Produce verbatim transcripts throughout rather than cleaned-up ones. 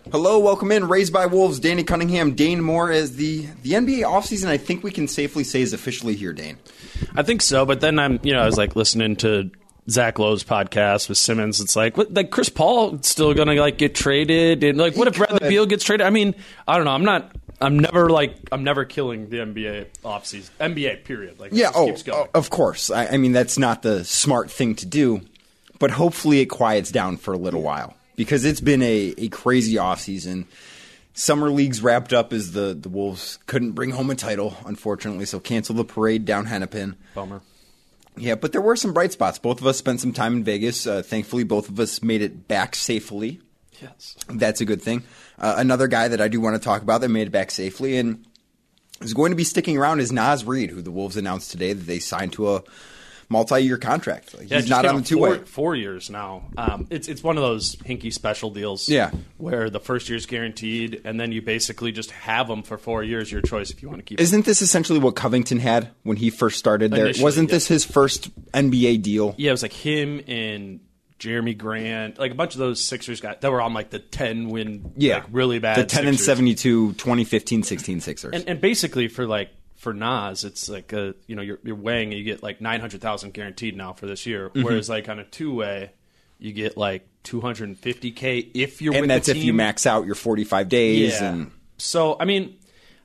Hello, welcome in. Raised by Wolves, Danny Cunningham, Dane Moore. As the the N B A offseason, I think we can safely say is officially here, Dane. I think so, but then I'm, you know, I was like listening to Zach Lowe's podcast with Simmons. It's like, what, like Chris Paul still gonna like get traded, and like, what if Bradley Beal gets traded? I mean, I don't know. I'm not. I'm never like. I'm never killing the N B A offseason. N B A period. Like, yeah. Oh, keeps going. of course. I, I mean, that's not the smart thing to do, but hopefully it quiets down for a little while because it's been a, a crazy offseason. Summer leagues wrapped up as the, the Wolves couldn't bring home a title, unfortunately, so cancel the parade down Hennepin. Bummer. Yeah, but there were some bright spots. Both of us spent some time in Vegas. Uh, thankfully, both of us made it back safely. Yes. That's a good thing. Uh, another guy that I do want to talk about that made it back safely and is going to be sticking around is Naz Reid, who the Wolves announced today that they signed to a multi-year contract. Like, yeah, he's not on the two-way. Four, four years now. Um, it's it's one of those hinky special deals yeah. where the first year's guaranteed, and then you basically just have them for four years, your choice if you want to keep Isn't them. this essentially what Covington had when he first started there? Initially, Wasn't yeah. this his first N B A deal? Yeah, it was like him and Jeremy Grant, like a bunch of those Sixers guys that were on like the ten win, yeah. like really bad The ten Sixers. and seventy-two, twenty fifteen sixteen Sixers. And, and basically for like for Naz, it's like a, you know you're, you're weighing and you get like nine hundred thousand guaranteed now for this year, mm-hmm. whereas like on a two way you get like two hundred fifty K if you're and with that's the team. if you max out your forty-five days. Yeah. And so I mean,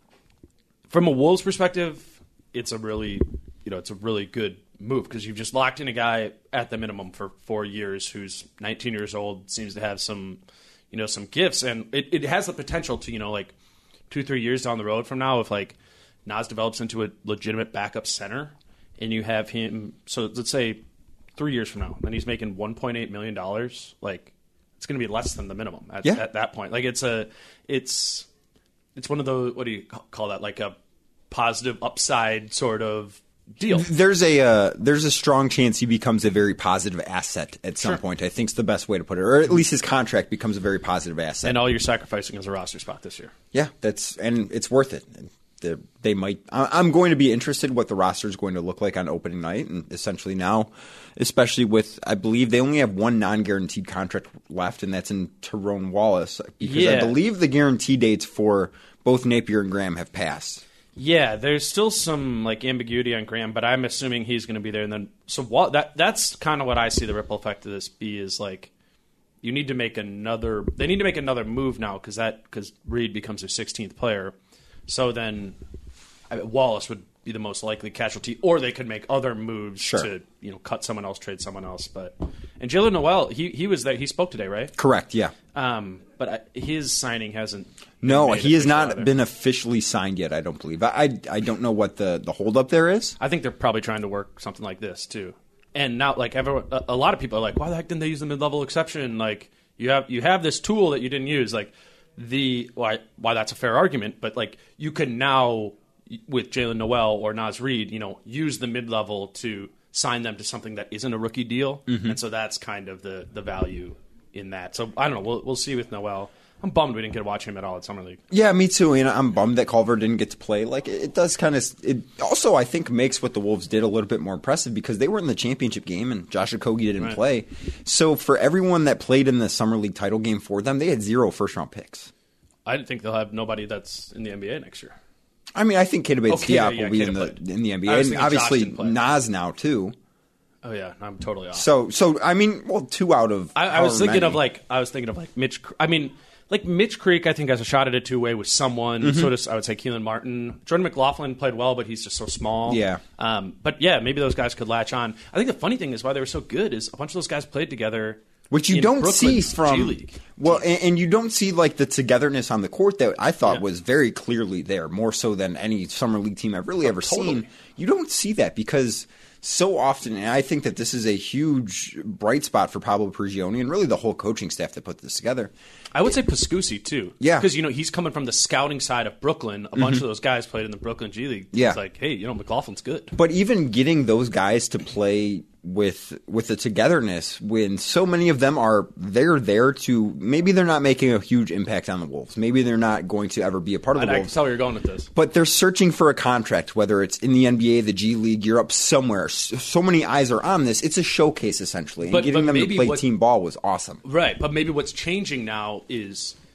from a Wolves perspective, it's a really you know it's a really good move because you've just locked in a guy at the minimum for four years who's nineteen years old, seems to have some, you know, some gifts, and it, it has the potential to, you know, like two, three years down the road from now, if like Naz develops into a legitimate backup center, and you have him, so let's say three years from now, then he's making one point eight million dollars, like it's going to be less than the minimum at, yeah. at that point. Like it's a, it's, it's one of those, what do you call that? Like a positive upside sort of deal. There's a uh, there's a strong chance he becomes a very positive asset at some sure. point. I think it's the best way to put it, or at least his contract becomes a very positive asset. And all you're sacrificing is a roster spot this year. Yeah, that's and it's worth it. The, they might. I'm going to be interested what the roster is going to look like on opening night, and essentially now, especially with I believe they only have one non-guaranteed contract left, and that's in Tyrone Wallace because yeah. I believe the guarantee dates for both Napier and Graham have passed. Yeah, there's still some like ambiguity on Graham, but I'm assuming he's going to be there. And then, so what, that that's kind of what I see the ripple effect of this be is like, you need to make another. They need to make another move now because that because Reid becomes their sixteenth player. So then, I mean, Wallace would be the most likely casualty, or they could make other moves sure. to you know cut someone else, trade someone else. But and Jalen Noel, he he was there. He spoke today, right? Correct. Yeah. Um, but I, his signing hasn't. No, he has not either. been officially signed yet, I don't believe. I, I, I don't know what the, the holdup there is. I think they're probably trying to work something like this, too. And now, like, everyone, a, a lot of people are like, why the heck didn't they use the mid-level exception? Like, you have you have this tool that you didn't use. Like, the why, why that's a fair argument, but, like, you can now, with Jalen Noel or Naz Reid, you know, use the mid-level to sign them to something that isn't a rookie deal. Mm-hmm. And so that's kind of the, the value in that. So, I don't know. We'll, we'll see with Noel. I'm bummed we didn't get to watch him at all at Summer League. Yeah, me too. And I'm bummed that Culver didn't get to play. Like it, it does kind of. It also, I think, makes what the Wolves did a little bit more impressive because they were in the championship game and Josh Okogie didn't right. play. So for everyone that played in the Summer League title game for them, they had zero first round picks. I think they'll have nobody that's in the N B A next year. I mean, I think Keita Bates okay, Diop yeah, yeah, will be Keita in the played. in the N B A, and obviously Naz now too. Oh yeah, I'm totally off. So, so I mean, well, two out of I, I was thinking many. of like I was thinking of like Mitch. I mean. Like Mitch Creek, I think has a shot at a two-way with someone. Mm-hmm. So does, I would say Keelan Martin. Jordan McLaughlin played well, but he's just so small. Yeah. Um, but yeah, maybe those guys could latch on. I think the funny thing is why they were so good is a bunch of those guys played together. Which you don't see from G League. Well, and, and you don't see like the togetherness on the court that I thought yeah. was very clearly there, more so than any summer league team I've really oh, ever totally. seen. You don't see that because so often, and I think that this is a huge bright spot for Pablo Prigioni and really the whole coaching staff that put this together. I would say Pascusi too. Yeah. Because, you know, he's coming from the scouting side of Brooklyn. A bunch mm-hmm. of those guys played in the Brooklyn G League. Yeah. It's like, hey, you know, McLaughlin's good. But even getting those guys to play with with the togetherness when so many of them are they're there to maybe they're not making a huge impact on the Wolves. Maybe they're not going to ever be a part of the I, Wolves. I can tell where you're going with this. But they're searching for a contract, whether it's in the N B A, the G League, Europe, somewhere. So many eyes are on this. It's a showcase, essentially. And but, getting but them to play what, team ball was awesome. Right. But maybe what's changing now is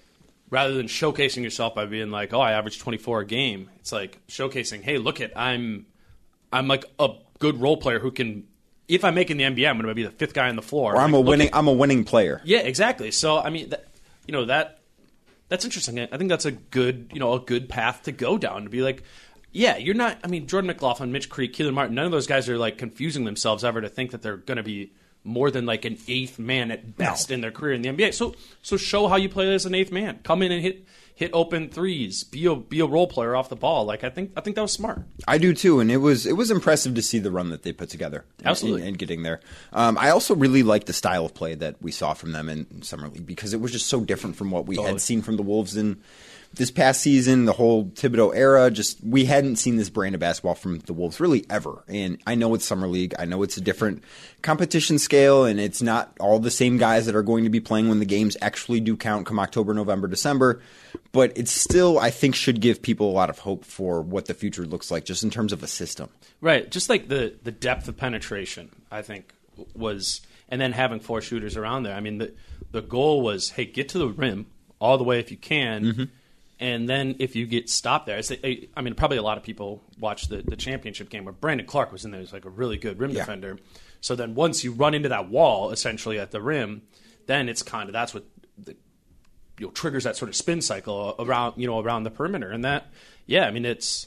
rather than showcasing yourself by being like, oh, I average twenty-four a game. It's like showcasing, hey, look at I'm I'm like a good role player who can. If I make in the N B A, I'm going to be the fifth guy on the floor. Or I'm like, a winning. at, I'm a winning player. Yeah, exactly. So I mean, that, you know that that's interesting. I think that's a good you know a good path to go down to be like, yeah, you're not. I mean, Jordan McLaughlin, Mitch Creek, Keelan Martin. None of those guys are like confusing themselves ever to think that they're going to be more than like an eighth man at best no. in their career in the N B A. So so show how you play as an eighth man. Come in and hit. Hit open threes, be a be a role player off the ball. Like I think I think that was smart. I do too, and it was it was impressive to see the run that they put together. Absolutely, and getting there. Um, I also really liked the style of play that we saw from them in, in Summer League because it was just so different from what we totally. had seen from the Wolves in this past season. The whole Thibodeau era, just we hadn't seen this brand of basketball from the Wolves really ever. And I know it's Summer League. I know it's a different competition scale, and it's not all the same guys that are going to be playing when the games actually do count come October, November, December. But it still, I think, should give people a lot of hope for what the future looks like just in terms of a system. Right. Just like the, the depth of penetration, I think, was – and then having four shooters around there. I mean, the, the goal was, hey, get to the rim all the way if you can, mm-hmm. and then if you get stopped there. It's, I mean, probably a lot of people watched the, the championship game where Brandon Clark was in there. He was like a really good rim yeah. defender. So then once you run into that wall, essentially, at the rim, then it's kind of – that's what the – You know, triggers that sort of spin cycle around, you know, around the perimeter, and that, yeah, I mean, it's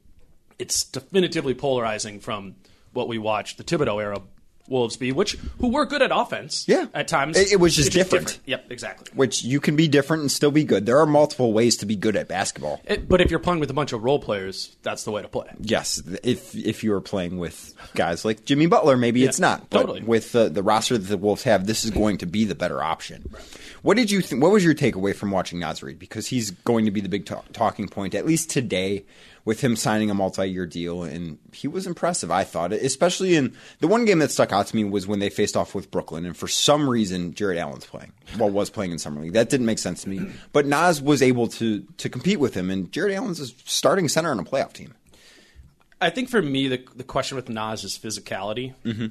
it's definitively polarizing from what we watched the Thibodeau era Wolves be, which who were good at offense, yeah, at times. It, it was just different. different. Yep, exactly. Which you can be different and still be good. There are multiple ways to be good at basketball. It, but if you're playing with a bunch of role players, that's the way to play. Yes, if if you are playing with guys like Jimmy Butler, maybe yeah, it's not. But totally. With the, the roster that the Wolves have, this is going to be the better option. Right. What did you think? What was your takeaway from watching Naz Reid? Because he's going to be the big talk, talking point, at least today, with him signing a multi-year deal, and he was impressive, I thought. Especially in the one game that stuck out to me was when they faced off with Brooklyn, and for some reason, Jarrett Allen's playing. Well, was playing in Summer League. That didn't make sense to me. But Naz was able to to compete with him, and Jarrett Allen's a starting center on a playoff team. I think for me, the the question with Naz is physicality. Mm-hmm.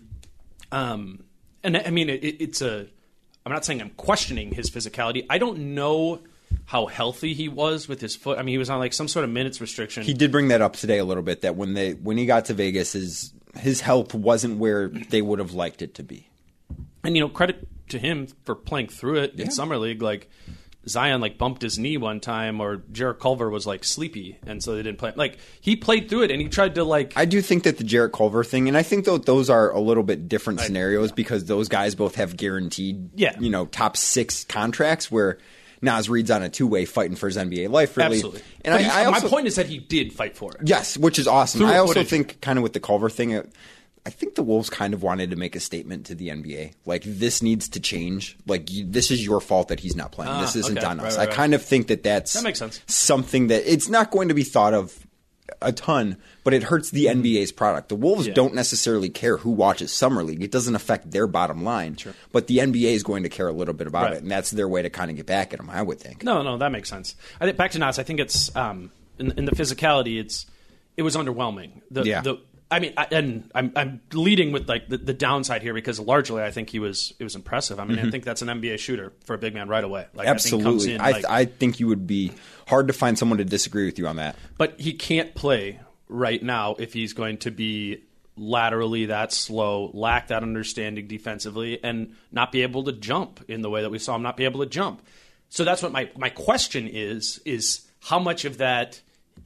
Um, and I mean, it, it's a. I'm not saying I'm questioning his physicality. I don't know how healthy he was with his foot. I mean, he was on like some sort of minutes restriction. He did bring that up today a little bit, that when they when he got to Vegas, his his health wasn't where they would have liked it to be. And you know, credit to him for playing through it yeah. in Summer League. Like Zion like bumped his knee one time, or Jarrett Culver was like sleepy, and so they didn't play. Like he played through it, and he tried to like. I do think that the Jarrett Culver thing, and I think that those are a little bit different I, scenarios because those guys both have guaranteed, yeah. you know, top six contracts where Naz Reid's on a two-way fighting for his N B A life, really. Absolutely. And I, he, I also, my point is that he did fight for it. Yes, which is awesome. Through I also footage. think kind of with the Culver thing, it, I think the Wolves kind of wanted to make a statement to the N B A. Like, this needs to change. Like, you, this is your fault that he's not playing. Ah, this isn't okay. on us. Right, right, I kind right. of think that that's that makes sense. something that it's not going to be thought of a ton, but it hurts the N B A's product. The Wolves Yeah. don't necessarily care who watches Summer League. It doesn't affect their bottom line. Sure. But the N B A is going to care a little bit about Right. it, and that's their way to kind of get back at them, I would think. No, no, that makes sense. I think back to Naz. I think it's um, in, in the physicality. It's it was underwhelming. The, Yeah. The, I mean, I, and I'm I'm leading with like the, the downside here because largely I think he was it was impressive. I mean, Mm-hmm. I think that's an N B A shooter for a big man right away. Like, Absolutely. I think comes in, I, like, I think you would be hard to find someone to disagree with you on that. but he can't play right now if he's going to be laterally that slow, lack that understanding defensively, and not be able to jump in the way that we saw him not be able to jump. So that's what my, my question is, is how much of that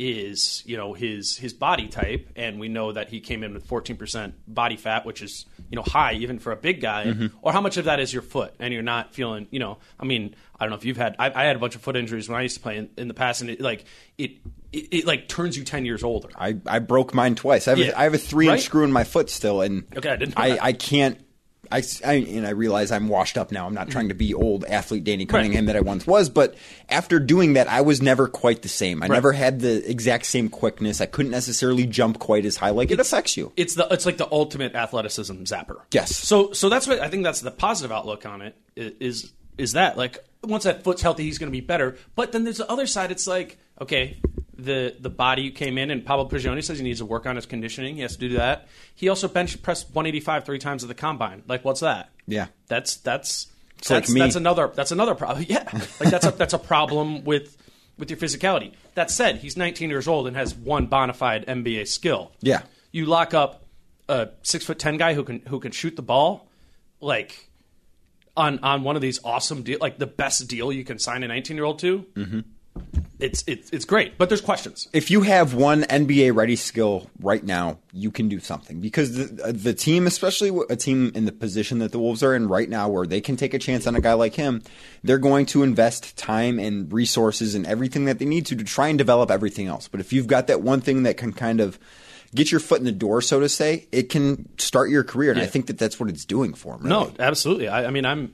is, you know, his his body type, and we know that he came in with fourteen percent body fat, which is, you know, high even for a big guy, Mm-hmm. or how much of that is your foot, and you're not feeling, you know, I mean, I don't know if you've had, I, I had a bunch of foot injuries when I used to play in, in the past, and it like, it, it, it like turns you ten years older. I, I broke mine twice. I have, Yeah. a, I have a three-inch Right? screw in my foot still, and Okay, I didn't know I, that. I can't. I, I and I realize I'm washed up now. I'm not trying to be old athlete Danny Cunningham that I once was, but after doing that, I was never quite the same. I Right. never had the exact same quickness. I couldn't necessarily jump quite as high. Like, it affects you. It's the it's like the ultimate athleticism zapper. Yes. So so that's what I think that's the positive outlook on it i- is is that like once that foot's healthy, he's going to be better. But then there's the other side. It's like, okay, the the body came in, and Pablo Prigioni says he needs to work on his conditioning. He has to do that. He also bench pressed one eighty-five three times at the combine. Like, what's that? Yeah. That's that's It's that's like me. that's another that's another problem. Yeah, like that's a that's a problem with with your physicality. That said, he's nineteen years old and has one bona fide N B A skill. Yeah. You lock up a six foot ten guy who can who can shoot the ball, like on on one of these awesome deal, like the best deal you can sign a nineteen year old to. Mm-hmm. It's it's it's great, but there's questions. If you have one N B A ready skill right now, you can do something because the the team, especially a team in the position that the Wolves are in right now, where they can take a chance on a guy like him, they're going to invest time and resources and everything that they need to to try and develop everything else. But if you've got that one thing that can kind of get your foot in the door, so to say, it can start your career, and Yeah. I think that that's what it's doing for him. Really. No, absolutely. I, I mean, I'm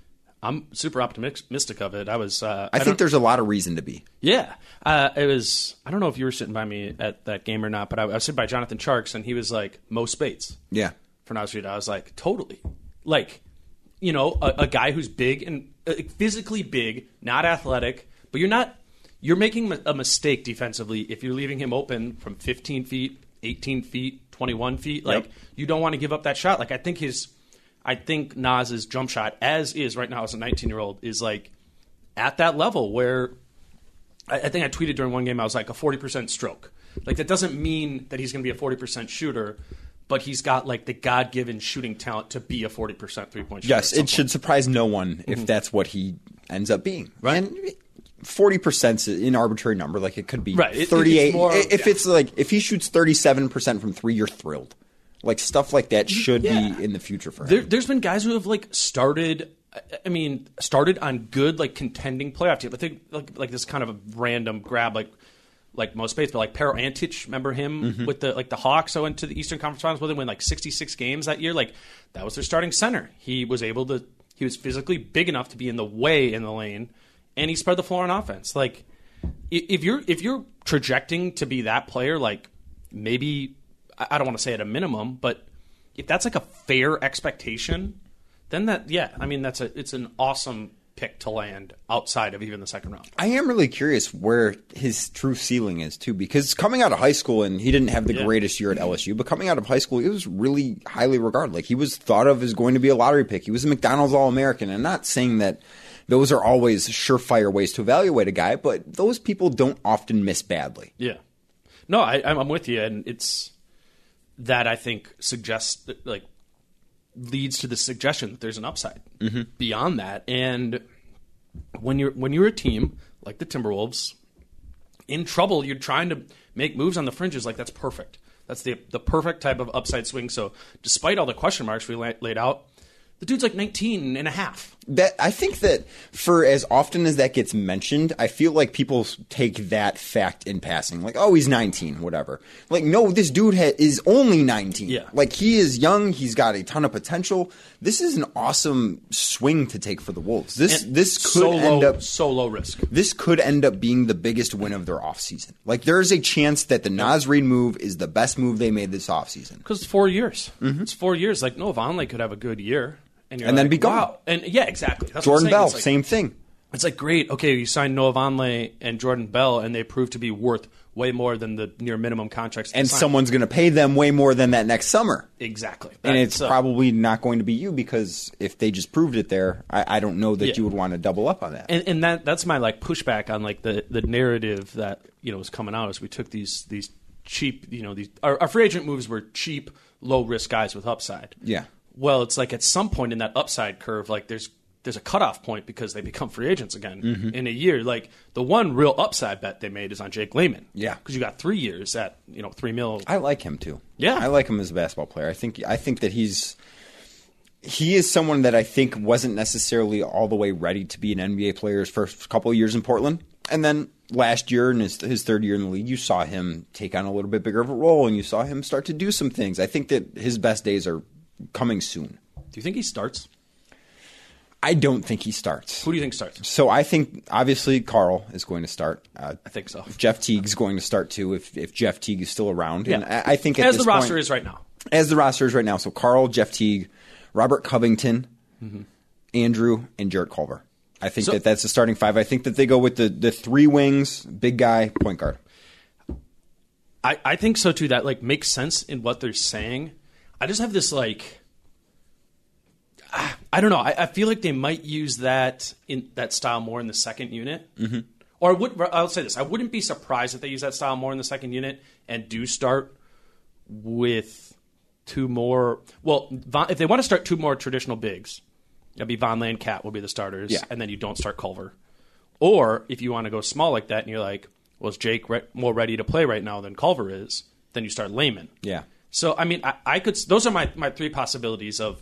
I'm super optimistic of it. I was. Uh, I, I think don't- there's a lot of reason to be. Yeah, uh, it was. I don't know if you were sitting by me at that game or not, but I, I was sitting by Jonathan Charks, and he was like Mo Spates Yeah. for Nasrid. I was like, totally, like, you know, a, a guy who's big and uh, physically big, not athletic, but you're not. You're making a mistake defensively if you're leaving him open from fifteen feet, eighteen feet, twenty-one feet. Like, Yep. you don't want to give up that shot. Like, I think his. I think Nas's jump shot, as is right now as a nineteen-year-old, is like at that level where I, I think I tweeted during one game I was like a forty percent stroke. Like that doesn't mean that he's going to be a forty percent shooter, but he's got like the God-given shooting talent to be a forty percent three-point shooter. Yes, it should surprise no one if that's what he ends up being. Right. And forty percent is an arbitrary number. Like it could be Right. It- it's thirty-eight. more- if yeah. it's like if he shoots thirty-seven percent from three, you're thrilled. Like stuff like that should Yeah. be in the future for him. There, there's been guys who have like started. I- I mean, started on good like contending playoff teams. I think like, like this kind of a random grab, like like most Spates, but like Pero Antic, remember him Mm-hmm. with the like the Hawks? I went to the Eastern Conference Finals with him, win like sixty-six games that year. Like that was their starting center. He was able to. He was physically big enough to be in the way in the lane, and he spread the floor on offense. Like i- if you're if you're trajecting to be that player, like maybe. I don't want to say at a minimum, but if that's like a fair expectation, then that yeah, I mean that's a it's an awesome pick to land outside of even the second round. I am really curious where his true ceiling is too, because coming out of high school, and he didn't have the Yeah. greatest year at L S U, but coming out of high school, he was really highly regarded. Like he was thought of as going to be a lottery pick. He was a McDonald's All-American. I'm not saying that those are always surefire ways to evaluate a guy, but those people don't often miss badly. Yeah, no, I, I'm with you, and it's that I think suggests that, like leads to the suggestion that there's an upside beyond that. And when you're when you're a team like the Timberwolves in trouble, you're trying to make moves on the fringes. Like that's perfect. That's the the perfect type of upside swing. So despite all the question marks we la- laid out, the dude's like nineteen and a half. That I think that for as often as that gets mentioned, I feel like people take that fact in passing, like, oh, he's nineteen, whatever. Like, no, this dude ha- is only nineteen. Yeah. Like, he is young. He's got a ton of potential. This is an awesome swing to take for the Wolves. This And this could so end low, up so low risk. this could end up being the biggest win of their offseason. Like, there is a chance that the Naz Reid move is the best move they made this offseason. Because it's four years. It's four years. Like Noah Vonleh could have a good year. And, you're And then like, be gone. Wow. And yeah, exactly. That's what I'm Jordan saying. Bell, It's like, same thing. It's like, great, okay, you signed Noah Vonleh and Jordan Bell, and they proved to be worth way more than the near minimum contracts. they And signed. someone's going to pay them way more than that next summer. Exactly. And That- it's so- probably not going to be you, because if they just proved it there, I, I don't know that Yeah. you would want to double up on that. And, and that that's my like pushback on like the, the narrative that you know was coming out as we took these these cheap you know these our, our free agent moves were cheap low risk guys with upside. Yeah. Well, it's like at some point in that upside curve, like there's there's a cutoff point because they become free agents again Mm-hmm. in a year. Like the one real upside bet they made is on Jake Layman. Yeah. because you got three years at you know three mil. I like him too. Yeah. I like him as a basketball player. I think I think that he's he is someone that I think wasn't necessarily all the way ready to be an N B A player his first couple of years in Portland. And then last year, in his, his third year in the league, you saw him take on a little bit bigger of a role, and you saw him start to do some things. I think that his best days are coming soon. Do you think he starts? I don't think he starts. Who do you think starts? So I think, obviously, Carl is going to start. Uh, I think so. Jeff Teague's going to start, too, if, if Jeff Teague is still around. And Yeah. I, I think at as this the roster point, is right now. As the roster is right now. So Carl, Jeff Teague, Robert Covington, Mm-hmm. Andrew, and Jarrett Culver. I think So- that that's the starting five. I think that they go with the, the three wings, big guy, point guard. I, I think so too. That like makes sense in what they're saying. I just have this like I, I don't know. I, I feel like they might use that in that style more in the second unit. Mm-hmm. Or would, I'll say this: I wouldn't be surprised if they use that style more in the second unit and do start with two more. Well, if they want to start two more traditional bigs, that'd be Vonleh and Cat will be the starters, yeah. and then you don't start Culver. Or if you want to go small like that, and you're like, well, is Jake re- more ready to play right now than Culver is? Then you start Layman. Yeah. So I mean, I, I could. Those are my, my three possibilities of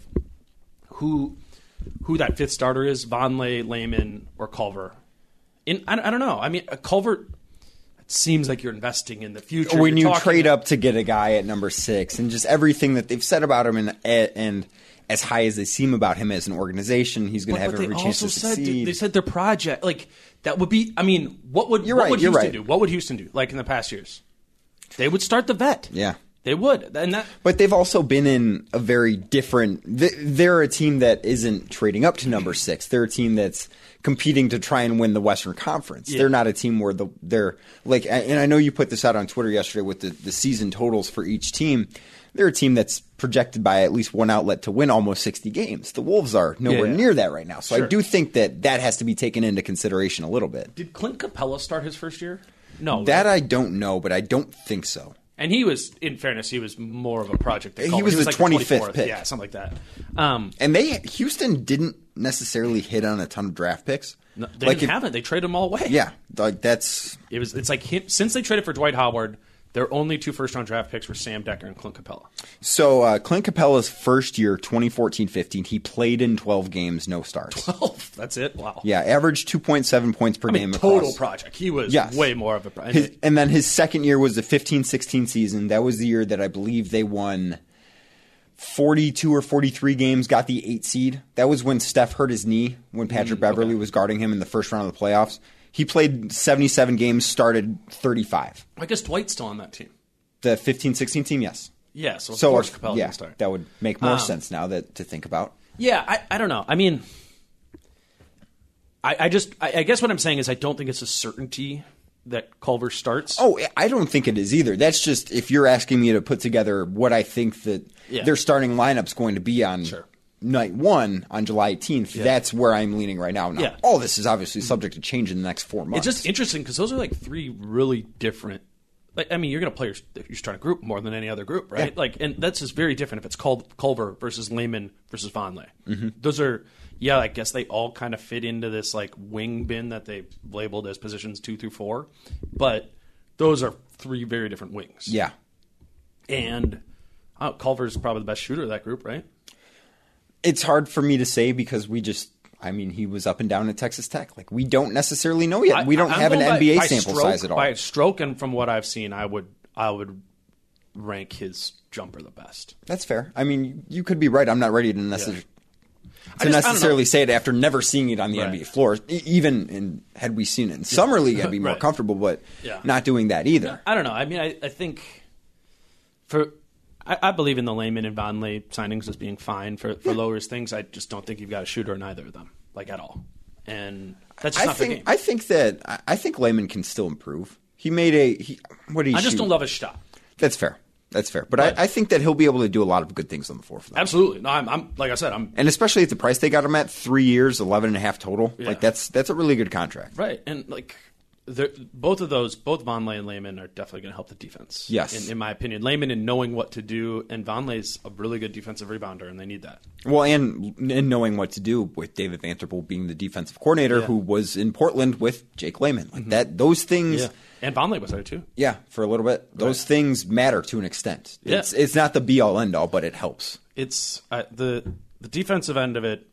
who who that fifth starter is: Vonleh, Layman, or Culver. In, I, I don't know. I mean, a Culver, it seems like you're investing in the future. When you're you trade about, up to get a guy at number six and just everything that they've said about him and, and as high as they seem about him as an organization, he's going to have every chance to said, succeed. They said their project, like, that would be, I mean, what would, you're what right, would you're Houston right. do? What would Houston do, like in the past years? They would start the vet. Yeah. They would. And that, but they've also been in a very different. They're a team that isn't trading up to number six. They're a team that's competing to try and win the Western Conference. Yeah. They're not a team where the they're like. And I know you put this out on Twitter yesterday with the, the season totals for each team. They're a team that's projected by at least one outlet to win almost sixty games. The Wolves are nowhere yeah, yeah. near that right now. So sure. I do think that that has to be taken into consideration a little bit. Did Clint Capella start his first year? No. That right? I don't know, but I don't think so. And he was, in fairness, he was more of a project. They he was he was the like twenty-fifth pick. Yeah, something like that. Um, and they Houston didn't necessarily hit on a ton of draft picks. No, they like didn't if, have it. They traded them all away. Yeah, like that's it was. It's like him, since they traded for Dwight Howard, their only two first round draft picks were Sam Decker and Clint Capella. So uh, Clint Capella's first year, twenty fourteen fifteen, he played in twelve games, no starts. twelve? That's it? Wow. Yeah, averaged two point seven points per I mean, game. Total across. project. He was yes. way more of a project. His, and then his second year was the fifteen sixteen season. That was the year that I believe they won forty-two or forty-three games, got the eight seed. That was when Steph hurt his knee, when Patrick mm, Beverly okay. was guarding him in the first round of the playoffs. He played seventy-seven games, started thirty-five. I guess Dwight's still on that team. The fifteen sixteen team, yes. Yeah, so of so course if, Capella yeah, didn't start. That would make more um, sense now that to think about. Yeah, I, I don't know. I mean, I, I just I, I guess what I'm saying is I don't think it's a certainty that Culver starts. Oh, I don't think it is either. That's just if you're asking me to put together what I think that yeah. their starting lineup's going to be on sure. night one on July eighteenth. Yeah. That's where I'm leaning right now. Now, yeah. all this is obviously subject to change in the next four months. It's just interesting because those are like three really different. Like, I mean, you're going to play your, your starting group more than any other group, right? Yeah. Like, and that's just very different if it's called Culver versus Layman versus Vonleh. Mm-hmm. Those are, yeah, I guess they all kind of fit into this like wing bin that they labeled as positions two through four, but those are three very different wings. Yeah, and oh, Culver's probably the best shooter of that group, right? It's hard for me to say because we just. I mean, he was up and down at Texas Tech. Like, we don't necessarily know yet. We don't I, have an by, N B A by sample stroke, size at all. By stroke, and from what I've seen, I would I would rank his jumper the best. That's fair. I mean, you could be right. I'm not ready to, necess- yeah. to just, necessarily say it after never seeing it on the right. N B A floor. E- even in, had we seen it in summer league, I'd be more right. comfortable. But yeah. not doing that either. I don't know. I mean, I, I think for. I, I believe in the Layman and Vonleh signings as being fine for, for lower things. I just don't think you've got a shooter in either of them, like at all. And that's just I not think their game. I think that I think Layman can still improve. He made a he, what did he I just shoot? don't love his shot. That's fair. That's fair. But, But I, I think that he'll be able to do a lot of good things on the floor for them. Absolutely. No, I'm, I'm like I said, I'm And especially at the price they got him at, three years, eleven and a half total. Yeah. Like that's that's a really good contract. right. And like both of those, both Vonleh and Layman are definitely going to help the defense. Yes. in, in my opinion, Layman in knowing what to do, and Vonleh's a really good defensive rebounder, and they need that. Well, and and knowing what to do with David Vanterpool being the defensive coordinator, Yeah. who was in Portland with Jake Layman, like mm-hmm. that. Those things, Yeah, and Vonleh was there too. yeah, for a little bit. Those Right. things matter to an extent. Yeah. It's it's not the be all end all, but it helps. It's uh, the the defensive end of it,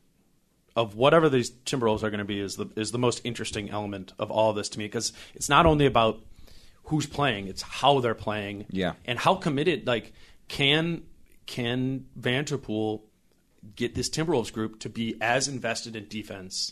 of whatever these Timberwolves are going to be, is the is the most interesting element of all of this to me, because it's not only about who's playing, it's how they're playing, Yeah. and how committed. Like, can can Vanterpool get this Timberwolves group to be as invested in defense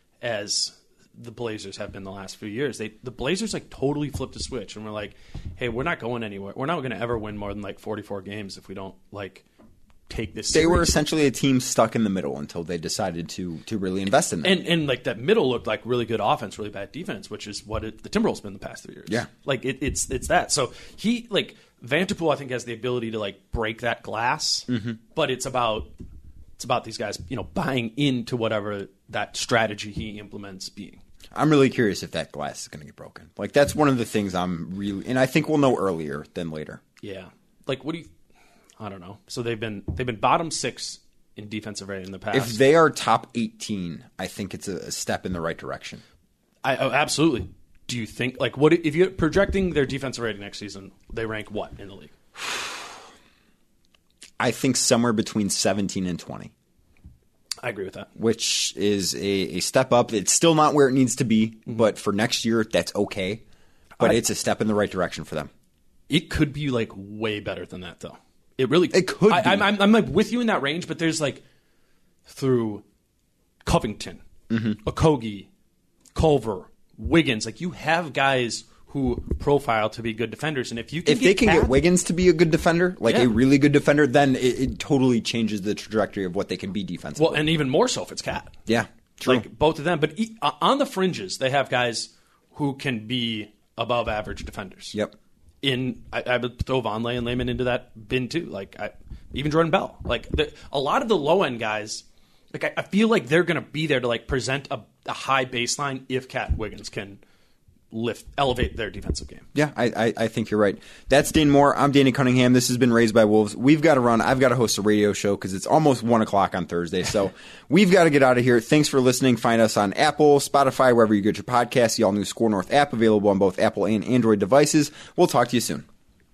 as the Blazers have been the last few years? They the Blazers like totally flipped a switch and we're like, hey, we're not going anywhere. We're not going to ever win more than like forty-four games if we don't like take this They series. were essentially a team stuck in the middle until they decided to to really invest in them. And and like that middle looked like really good offense, really bad defense, which is what it, the Timberwolves been the past three years. Yeah. like it, it's it's that. So he like Vanterpool, I think, has the ability to like break that glass, mm-hmm. but it's about It's about these guys, you know, buying into whatever that strategy he implements being. I'm really curious if that glass is going to get broken. Like, that's one of the things I'm really, and I think we'll know earlier than later. Yeah. Like, what do you, I don't know. So they've been, they've been bottom six in defensive rating in the past. If they are top eighteen, I think it's a, a step in the right direction. I oh, absolutely. Do you think, like, what if you're projecting their defensive rating next season, they rank what in the league? I think somewhere between seventeen and twenty. I agree with that. Which is a, a step up. It's still not where it needs to be, mm-hmm. but for next year, that's okay. But I, it's a step in the right direction for them. It could be, like, way better than that, though. It really it could I, be. I'm, I'm, I'm, like, with you in that range, but there's, like, through Covington, mm-hmm. Okogie, Culver, Wiggins, like, you have guys who profile to be good defenders, and if you can if get they can Cat, get Wiggins to be a good defender, like yeah. a really good defender, then it, it totally changes the trajectory of what they can be defensively. Well, and even more so if it's Cat. Yeah, true. Like both of them, but e- on the fringes, they have guys who can be above average defenders. Yep. In I, I would throw Vonleh and Layman into that bin too. Like I, even Jordan Bell. Like the, a lot of the low end guys, like I, I feel like they're going to be there to like present a, a high baseline if Cat Wiggins can lift, elevate their defensive game. Yeah, I, I, I think you're right. That's Dane Moore. I'm Danny Cunningham. This has been Raised by Wolves. We've got to run. I've got to host a radio show because it's almost one o'clock on Thursday. So we've got to get out of here. Thanks for listening. Find us on Apple, Spotify, wherever you get your podcasts. The all-new Score North app available on both Apple and Android devices. We'll talk to you soon.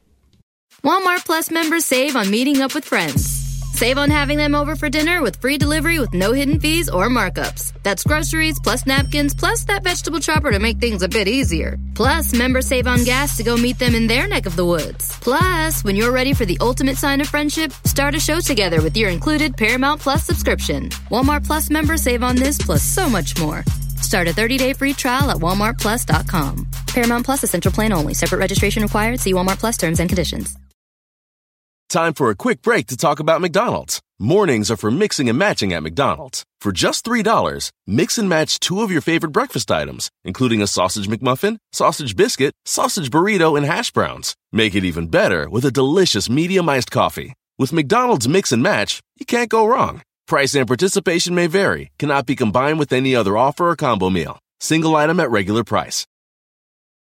Walmart Plus members save on meeting up with friends. Save on having them over for dinner with free delivery with no hidden fees or markups. That's groceries, plus napkins, plus that vegetable chopper to make things a bit easier. Plus, members save on gas to go meet them in their neck of the woods. Plus, when you're ready for the ultimate sign of friendship, start a show together with your included Paramount Plus subscription. Walmart Plus members save on this plus so much more. Start a thirty-day free trial at walmart plus dot com. Paramount Plus Essential Plan only. Separate registration required. See Walmart Plus terms and conditions. Time for a quick break to talk about McDonald's. Mornings are for mixing and matching at McDonald's. For just three dollars, mix and match two of your favorite breakfast items, including a sausage McMuffin, sausage biscuit, sausage burrito, and hash browns. Make it even better with a delicious medium iced coffee. With McDonald's Mix and Match, you can't go wrong. Price and participation may vary, cannot be combined with any other offer or combo meal. Single item at regular price.